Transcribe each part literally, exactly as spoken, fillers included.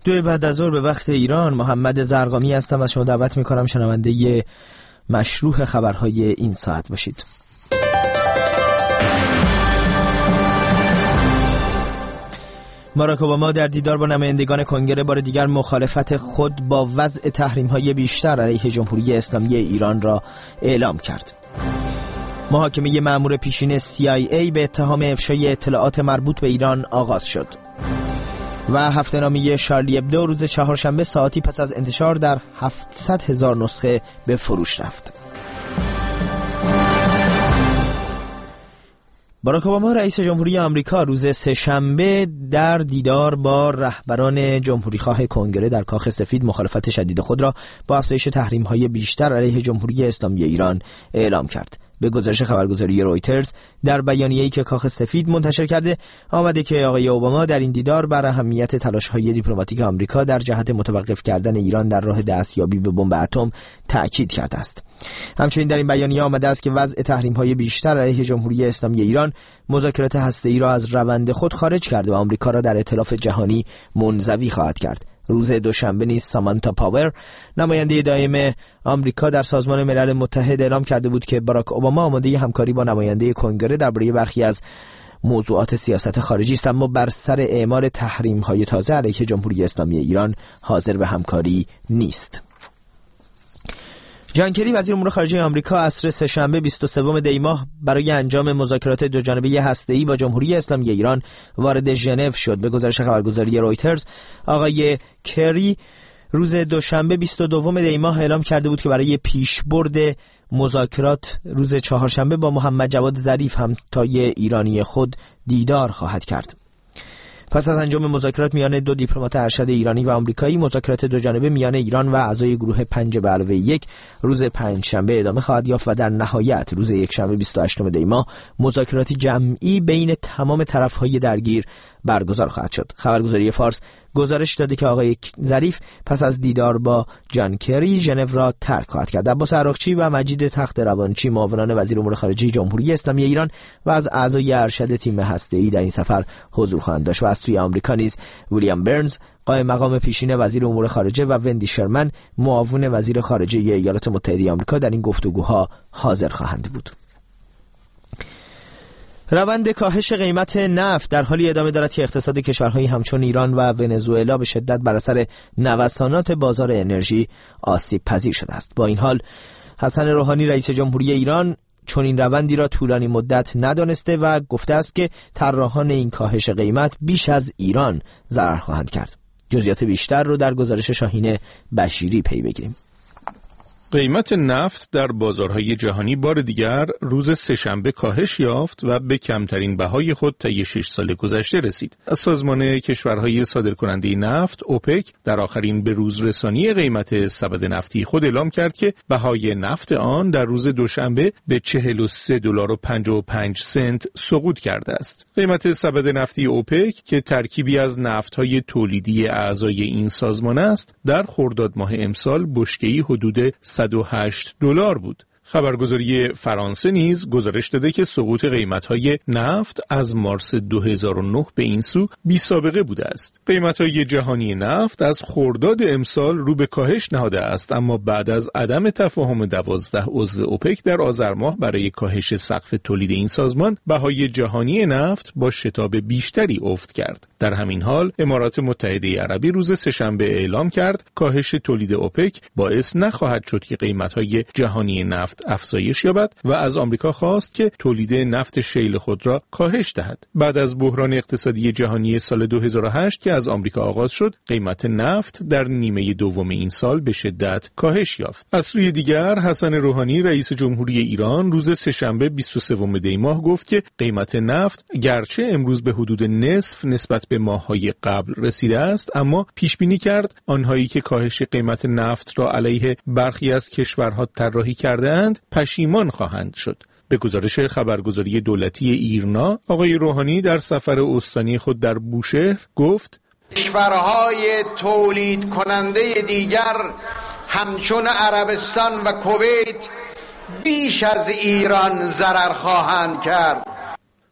دو بعد از ظهر به وقت ایران. محمد زرقامی هستم و شما دعوت میکنم شنونده مشروح خبرهای این ساعت باشید. باراک اوباما در دیدار با نمایندگان کنگره بار دیگر مخالفت خود با وضع تحریم‌های بیشتر علیه جمهوری اسلامی ایران را اعلام کرد. محاکمه مأمور پیشین سی آی ای به اتهام افشای اطلاعات مربوط به ایران آغاز شد. و هفته‌نامه شارلی ابدو روز چهارشنبه ساعتی پس از انتشار در هفتصد هزار نسخه به فروش رفت. باراک اوباما رئیس جمهوری آمریکا روز سه‌شنبه در دیدار با رهبران جمهوریخواه کنگره در کاخ سفید مخالفت شدید خود را با افزایش تحریم‌های بیشتر علیه جمهوری اسلامی ایران اعلام کرد. به گزارش خبرگزاری رویترز در بیانیه‌ای که کاخ سفید منتشر کرده آمده که آقای اوباما در این دیدار بر اهمیت تلاش‌های دیپلماتیک آمریکا در جهت متوقف کردن ایران در راه دستیابی به بمب اتم تأکید کرده است. همچنین در این بیانیه آمده است که وضع تحریم‌های بیشتر علیه جمهوری اسلامی ایران مذاکرات هسته‌ای را از روند خود خارج کرده و آمریکا را در ائتلاف جهانی منزوی خواهد کرد. روز دوشنبه نیز سامانتا پاور نماینده دائم آمریکا در سازمان ملل متحد اعلام کرده بود که باراک اوباما آماده همکاری با نماینده کنگره درباره برخی از موضوعات سیاست خارجی است، اما بر سر اعمال تحریم‌های تازه علیه جمهوری اسلامی ایران حاضر به همکاری نیست. جان کری وزیر امور خارجه آمریکا عصر سه‌شنبه بیست و سوم دی ماه برای انجام مذاکرات دوجانبه هسته‌ای با جمهوری اسلامی ایران وارد ژنو شد. به گزارش خبرگزاری رویترز آقای کری روز دوشنبه بیست و دوم دی ماه اعلام کرده بود که برای پیشبرد مذاکرات روز چهارشنبه با محمد جواد ظریف همتای ایرانی خود دیدار خواهد کرد. پس از انجام مذاکرات میان دو دیپلمات ارشد ایرانی و آمریکایی، مذاکرات دوجانبه میان ایران و اعضای گروه پنج به علاوه یک روز پنجشنبه ادامه خواهد یافت و در نهایت روز یکشنبه بیست و هشتم دی ماه مذاکرات جمعی بین تمام طرف‌های درگیر برگزار خواهد شد. خبرگزاری فارس گزارش داده که آقای ظریف پس از دیدار با جان کری ژنو را ترک خواهد کرد. عباس عراقچی و مجید تخت روانچی معاونان وزیر امور خارجه جمهوری اسلامی ایران و از اعضای ارشد تیم هسته‌ای در این سفر حضور خواهند داشت و از سوی آمریکا نیز ویلیام برنز قائم مقام پیشین وزیر امور خارجه و وندی شرمن معاون وزیر خارجه ایالات متحده آمریکا در این گفتگوها حاضر خواهند بود. روند کاهش قیمت نفت در حالی ادامه دارد که اقتصاد کشورهای همچون ایران و ونزوئلا به شدت بر اثر نوسانات بازار انرژی آسیب پذیر شده است. با این حال حسن روحانی رئیس جمهوری ایران چون این روندی را طولانی مدت ندانسته و گفته است که طراحان این کاهش قیمت بیش از ایران ضرر خواهند کرد. جزئیات بیشتر رو در گزارش شاهین بشیری پی بگیریم. قیمت نفت در بازارهای جهانی بار دیگر روز سه‌شنبه کاهش یافت و به کمترین بهای خود طی شش سال گذشته رسید. از سازمان کشورهای صادرکننده نفت اوپک در آخرین به روز رسانی قیمت سبد نفتی خود اعلام کرد که بهای نفت آن در روز دوشنبه به چهل و سه دلار و پنجاه و پنج سنت سقوط کرده است. قیمت سبد نفتی اوپک که ترکیبی از نفت‌های تولیدی اعضای این سازمان است، در خرداد ماه امسال بشکه‌ای حدود صد و هشت دلار بود. خبرگزاری فرانسه نیز گزارش داده که سقوط قیمت‌های نفت از مارس دو هزار و نه به این سو بی سابقه بوده است. قیمت‌های جهانی نفت از خرداد امسال رو به کاهش نهاده است، اما بعد از عدم تفاهم دوازده عضو اوپک در آذر ماه برای کاهش سقف تولید این سازمان، بهای جهانی نفت با شتاب بیشتری افت کرد. در همین حال امارات متحده عربی روز سه‌شنبه اعلام کرد کاهش تولید اوپک باعث نخواهد شد که قیمت‌های جهانی نفت افزایش یابد و از آمریکا خواست که تولید نفت شیل خود را کاهش دهد. بعد از بحران اقتصادی جهانی سال دو هزار و هشت که از آمریکا آغاز شد، قیمت نفت در نیمه دوم این سال به شدت کاهش یافت. از سوی دیگر حسن روحانی رئیس جمهوری ایران روز سه‌شنبه بیست و سوم دی ماه گفت که قیمت نفت گرچه امروز به حدود نصف نسبت به ماه‌های قبل رسیده است، اما پیش بینی کرد آنهایی که کاهش قیمت نفت را علیه برخی از کشورها طراحی کرده‌اند پشیمان خواهند شد. به گزارش خبرگزاری دولتی ایرنا، آقای روحانی در سفر استانی خود در بوشهر گفت کشورهای تولید کننده دیگر همچون عربستان و کویت بیش از ایران ضرر خواهند کرد.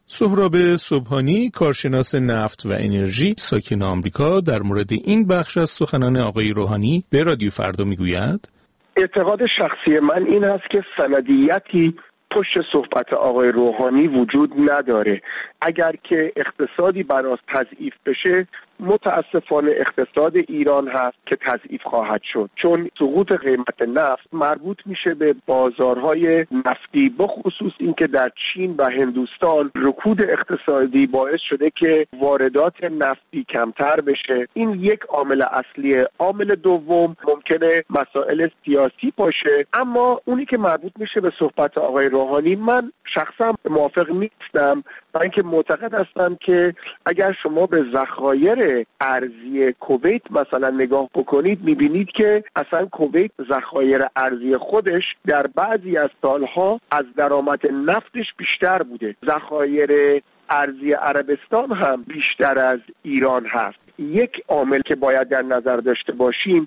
سهراب صبحانی، کارشناس نفت و انرژی ساکن آمریکا، در مورد این بخش از سخنان آقای روحانی به رادیو فردا میگوید: اعتقاد شخصی من این است که سندیتی پشت صحبت آقای روحانی وجود نداره. اگر که اقتصادی براش تضعیف بشه، متاسفانه اقتصاد ایران هست که تضعیف خواهد شد، چون سقوط قیمت نفت مربوط میشه به بازارهای نفتی، بخصوص اینکه در چین و هندوستان رکود اقتصادی باعث شده که واردات نفتی کمتر بشه. این یک عامل اصلیه. عامل دوم ممکنه مسائل سیاسی باشه، اما اونی که مربوط میشه به صحبت آقای روحانی، من شخصا موافق نیستم، برای اینکه معتقد هستم که اگر شما به ذخایر ارزی کویت مثلا نگاه بکنید، میبینید که اصلا کویت ذخایر ارزی خودش در بعضی از سالها از درآمد نفتش بیشتر بوده. ذخایر ارزی عربستان هم بیشتر از ایران هست. یک عامل که باید در نظر داشته باشیم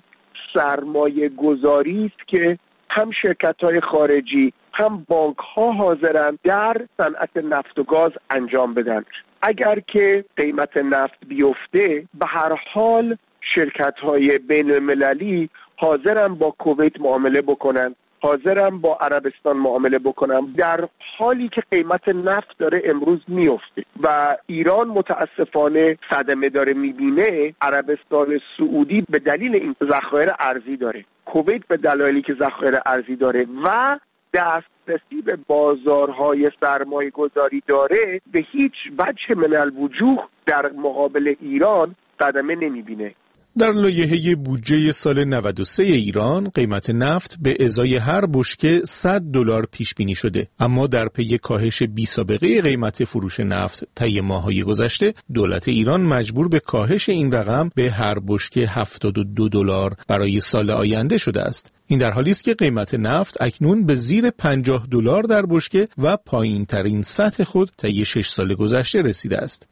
سرمایه گذاری است که هم شرکت‌های خارجی هم بانک‌ها حاضرند در صنعت نفت و گاز انجام بدن. اگر که قیمت نفت بیفته، به هر حال شرکت‌های بین‌المللی حاضرن با کویت معامله بکنن، حاضرن با عربستان معامله بکنن، در حالی که قیمت نفت داره امروز میفته و ایران متاسفانه صدمه داره میبینه. عربستان سعودی به دلیل این ذخایر ارزی داره، کویت به دلایلی که ذخایر ارزی داره و دسترسی به بازارهای سرمایه گذاری داره، به هیچ وجه من الوجوه در مقابل ایران صدمه نمیبینه. در لایحه بودجه سال نود و سه ایران قیمت نفت به ازای هر بشکه صد دلار پیش بینی شده، اما در پی کاهش بی سابقه قیمت فروش نفت طی ماه‌های گذشته، دولت ایران مجبور به کاهش این رقم به هر بشکه هفتاد و دو دلار برای سال آینده شده است. این در حالی است که قیمت نفت اکنون به زیر پنجاه دلار در بشکه و پایین‌ترین سطح خود طی شش سال گذشته رسیده است.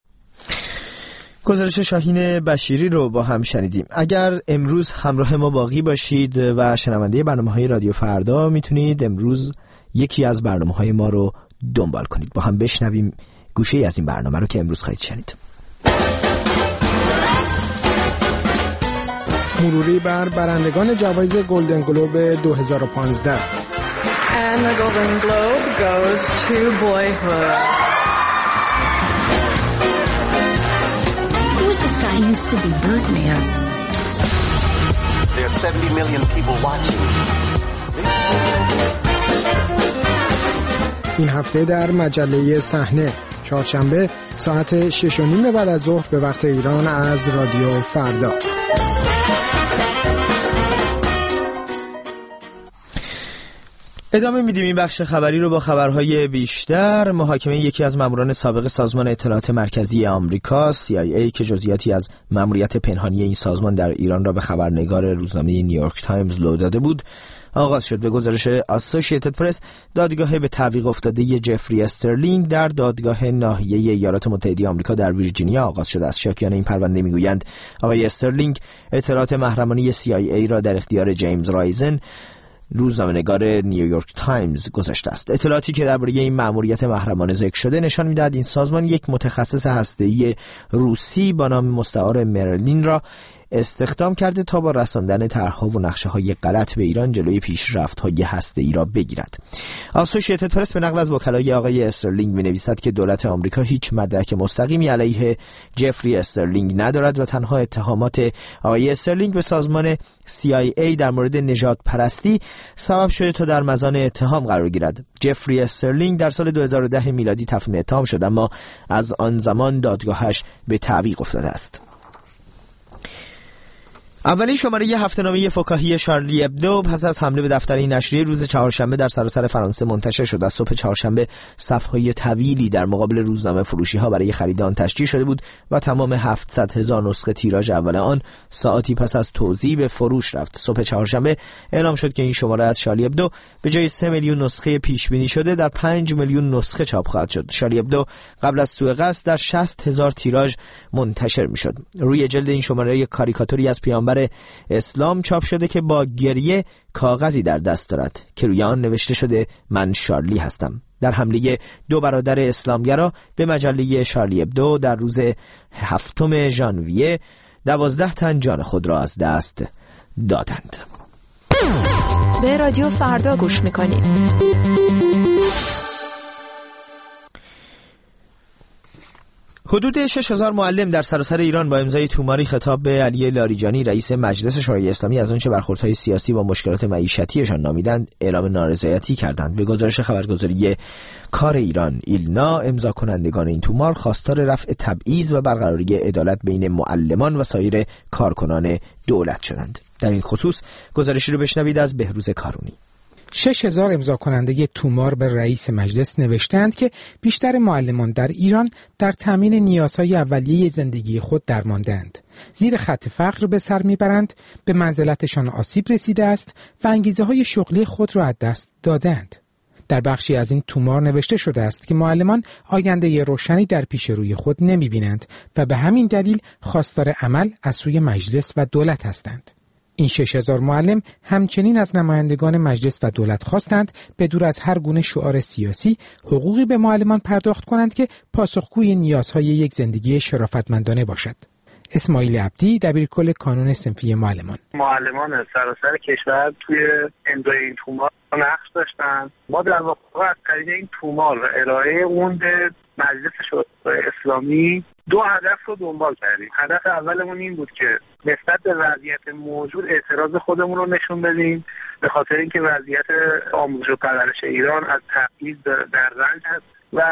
گزارش شاهین بشیری رو با هم شنیدیم. اگر امروز همراه ما باقی باشید و شنونده برنامه‌های رادیو فردا، میتونید امروز یکی از برنامه‌های ما رو دنبال کنید. با هم بشنویم گوشه‌ای از این برنامه رو که امروز خواهید شنید. مروری بر برندگان جوایز گلدن گلوب دو هزار و پانزده. And the Golden Globe goes to Boyhood. This guy used to be Birdman. There are seventy million people watching. این هفته در مجله صحنه، چهارشنبه ساعت شش و نیم بعد از ظهر به وقت ایران از رادیو فردا. ادامه میدیم این بخش خبری رو با خبرهای بیشتر. محاکمه یکی از ماموران سابق سازمان اطلاعات مرکزی آمریکا سی آی ای که جزئیاتی از ماموریت پنهانی این سازمان در ایران را به خبرنگار روزنامه نیویورک تایمز لو داده بود آغاز شد. به گزارش اسوسییتد پرس، دادگاه به تعویق افتاده جفری استرلینگ در دادگاه ناحیه ایالات متحده آمریکا در ویرجینیا آغاز شده است. شاکیان این پرونده میگویند آقای استرلینگ اطلاعات محرمانه سی آی ای را در اختیار جیمز رایزن، روزنامه‌نگار نیویورک تایمز گذاشته است. اطلاعاتی که درباره این مأموریت محرمانه ذکر شده نشان می‌دهد این سازمان یک متخصص هسته‌ای روسی با نام مستعار مرلین را استخدام کرده تا با رساندن طرح‌ها و نقشه‌های غلط به ایران جلوی پیشرفت‌های هسته‌ای را بگیرد. اسوسییتد پرس به نقل از وکلای آقای استرلینگ می‌نویسد که دولت آمریکا هیچ مدرک مستقیمی علیه جفری استرلینگ ندارد و تنها اتهامات آقای استرلینگ به سازمان سی آی ای در مورد نژاد پرستی سبب شده تا در مزان اتهام قرار گیرد. جفری استرلینگ در سال دو هزار و ده میلادی تفهیم اتهام شد، اما از آن زمان دادگاهش به تعویق افتاده است. اولین شماره هفته‌نامه فکاهی شارلی ابدو پس از حمله به دفتر این نشریه روز چهارشنبه در سراسر فرانسه منتشر شد. از صبح چهارشنبه صفحه‌های طویلی در مقابل روزنامه فروشی‌ها برای خرید آن تشکیل شده بود و تمام هفتصد هزار نسخه تیراژ اول آن ساعتی پس از توزیع به فروش رفت. صبح چهارشنبه اعلام شد که این شماره از شارلی ابدو به جای سه میلیون نسخه پیش بینی شده در پنج میلیون نسخه چاپ خواهد شد. شارلی ابدو قبل از سوء قصد در شصت هزار تیراژ منتشر می‌شد. روی جلد این شماره یک کاریکاتوری از پیامبر پیامبر اسلام چاپ شده که با گریه کاغذی در دست دارد که روی آن نوشته شده من شارلی هستم. در حمله دو برادر اسلامگرا به مجله شارلی ابدو در روز هفتم ژانویه دوازده تن جان خود را از دست دادند. به رادیو فردا گوش میکنید. حدود شش هزار معلم در سراسر ایران با امضای توماری خطاب به علی لاریجانی رئیس مجلس شورای اسلامی از آنچه برخوردهای سیاسی و مشکلات معیشتیشان نامیدند اعلام نارضایتی کردند. به گزارش خبرگزاری کار ایران ایلنا، امضا کنندگان این تومار خواستار رفع تبعیض و برقراری عدالت بین معلمان و سایر کارکنان دولت شدند. در این خصوص گزارشی رو بشنوید از بهروز کارونی. شش هزار امضا کننده تومار به رئیس مجلس نوشتند که بیشتر معلمان در ایران در تامین نیازهای اولیه زندگی خود درماندند. زیر خط فقر به سر میبرند، به منزلتشان آسیب رسیده است و انگیزه های شغلی خود را از دست دادند. در بخشی از این تومار نوشته شده است که معلمان آینده روشنی در پیش روی خود نمیبینند و به همین دلیل خواستار عمل از سوی مجلس و دولت هستند. این شش هزار معلم همچنین از نمایندگان مجلس و دولت خواستند به دور از هر گونه شعار سیاسی حقوقی به معلمان پرداخت کنند که پاسخگوی نیازهای یک زندگی شرافتمندانه باشد. اسماعیل عبدی، دبیرکل کانون صنفی معلمان. معلمان سراسر کشور توی امضای این تومار نقش داشتن. ما در واقع از طریق این تومار و ارائه اون به مجلس شورای اسلامی دو هدف رو دنبال کردیم. هدف اولمون این بود که نسبت به وضعیت موجود اعتراض خودمون رو نشون بدیم، به خاطر اینکه وضعیت آموزش و پرورش ایران از تبعیض در رنج هست، و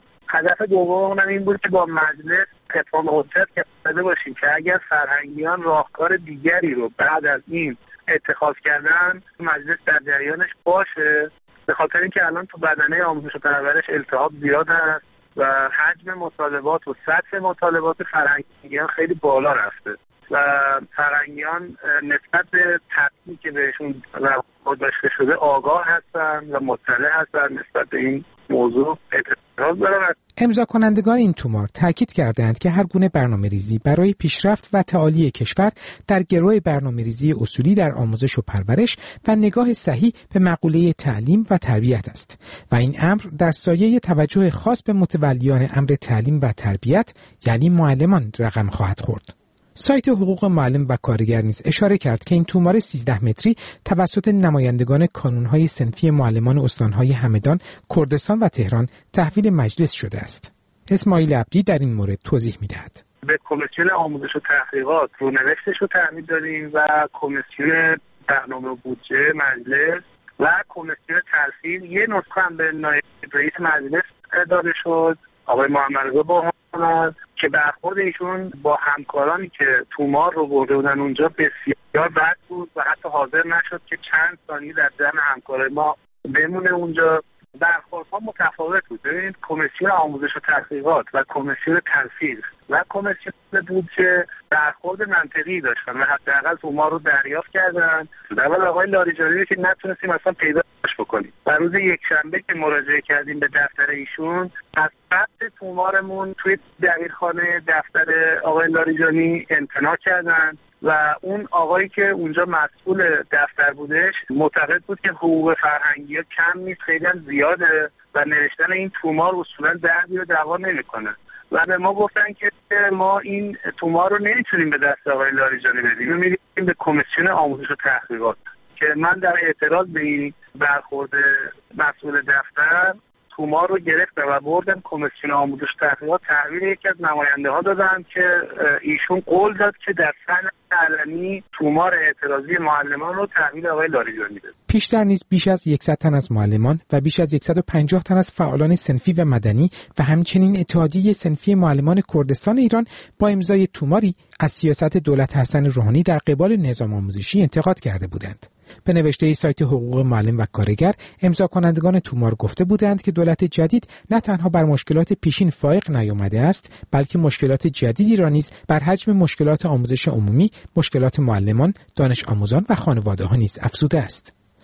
هدف دوممون این بود که با مجلس اتفاق حجت کرده باشیم که اگر فرهنگیان راهکار دیگری رو بعد از این اتخاذ کردن مجلس در جریانش باشه، به خاطر اینکه الان تو بدنه آموزش و پرورش التهاب زیاد هست و حجم مطالبات و سطح مطالبات فرهنگیان خیلی بالا رفته و فرهنگیان نسبت به تبعیضی که بهشون داشته شده آگاه هستن و مطلع هستن نسبت به این موضوع اعتراض دارن. امضا کنندگان این تومار تاکید کردند که هر گونه برنامه‌ریزی برای پیشرفت و تعالی کشور در گروه برنامه‌ریزی اصولی در آموزش و پرورش و نگاه صحیح به مقوله تعلیم و تربیت است و این امر در سایه توجه خاص به متولیان امر تعلیم و تربیت یعنی معلمان رقم خواهد خورد. سایت حقوق معلم و کارگر نیز اشاره کرد که این تومار سیزده متری توسط نمایندگان کانون‌های صنفی معلمان استان‌های همدان، کردستان و تهران تحویل مجلس شده است. اسماعیل عبدی در این مورد توضیح می‌دهد. به کمیسیون آموزش و تحقیقات رونوشتش رو تحویل دادیم و کمیسیون برنامه و بودجه مجلس و کمیسیون ترفیع یه نسخه هم به نایب رئیس مجلس داده شد، آقای محمد رضا باهنر، که برخورد ایشون با همکارانی که تومار رو برده بودن اونجا بسیار بد بود و حتی حاضر نشد که چند ثانیه در جمع همکارای ما بمونه اونجا. برخوردها متفاوت بود. ببینید کمیسیون آموزش و تحقیقات و کمیسیون تنفیذ و کمیسیون بودجه برخورد منطقی داشتن و حداقل تومار رو دریافت کردن. اول آقای لاریجانی که نتونستیم اصلا پیداش بکنیم و روز یکشنبه که مراجعه کردیم به دفتر ایشون از ثبت تومارمون توی دبیرخانه دفتر آقای لاریجانی امتناع کردن و اون آقایی که اونجا مسئول دفتر بودش معتقد بود که حقوق فرهنگی ها کم نیست، خیلی هم زیاده و نوشتن این تومار اصولا دردی رو دعوا نمیکنه و به ما گفتن که ما این تومار رو نمیتونیم به دست آقای لاریجانی بدیم، میدیم به کمیسیون آموزش و تحقیقات، که من در اعتراض به این برخورد مسئول دفتر تومار رو گرفتم و بردم کمیسیون آموزش و تحقیقات تحویل یکی از نماینده ها دادن که ایشون قول داد که در سن علنی تومار اعتراضی معلمان رو تحویل آقای لاریجانی بده. پیشتر نیز بیش از صد تن از معلمان و بیش از صد و پنجاه تن از فعالان صنفی و مدنی و همچنین اتحادیه صنفی معلمان کردستان ایران با امضای توماری از سیاست دولت حسن روحانی در قبال نظام آموزشی انتقاد کرده بودند. به نوشته سایت حقوق معلم و کارگر، امضا کنندگان تومار گفته بودند که دولت جدید نه تنها بر مشکلات پیشین فائق نیامده است، بلکه مشکلات جدیدی را نیز بر حجم مشکلات آموزش عمومی، مشکلات معلمان، دانش آموزان و خانواده‌ها نیز افزوده است.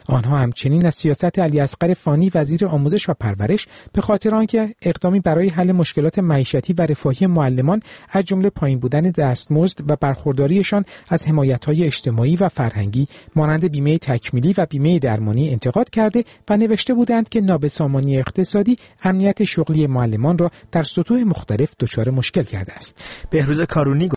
آنها همچنین از سیاست علیاصغر فانی وزیر آموزش و پرورش به خاطر آنکه اقدامی برای حل مشکلات معیشتی و رفاهی معلمان از جمله پایین بودن دستمزد و برخورداریشان از حمایت‌های اجتماعی و فرهنگی مانند بیمه تکمیلی و بیمه درمانی انتقاد کرده و نوشته بودند که نابسامانی اقتصادی امنیت شغلی معلمان را در سطوح مختلف دچار مشکل کرده است. بهروز کارونی